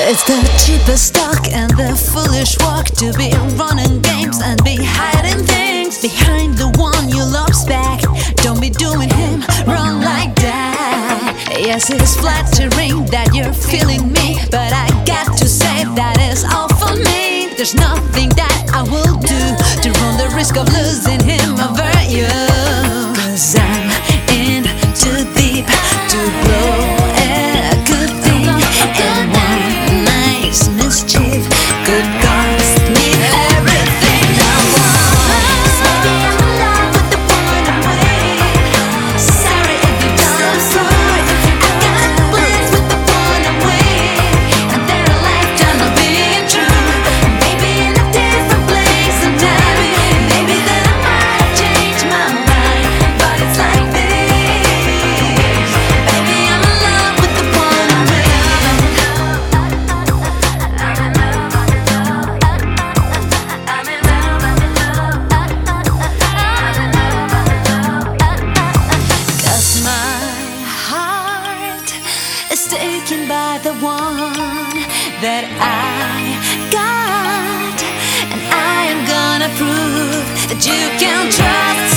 It's the cheapest talk and the foolish walk to be running games and be hiding things behind the one you love's back. Don't be doing him wrong like that. Yes, it's flattering that you're feeling me, but I got to say that is all for me. There's nothing that I will do to run the risk of losing him over you. 'Cause I'm in too deep to blow a good thing, and one nice mischief could cost me everything I want. Maybe I'm in love with the one I'm with. Sorry if you don't, sorry if you don't. I got plans with the one I'm with, and they're a lifetime of being true. Maybe in a different place and time, maybe then I might change my mind. But it's like this, baby, I'm in love with the one I'm with. Cause my heart is taken by the one that I got, and I am gonna prove that you can trust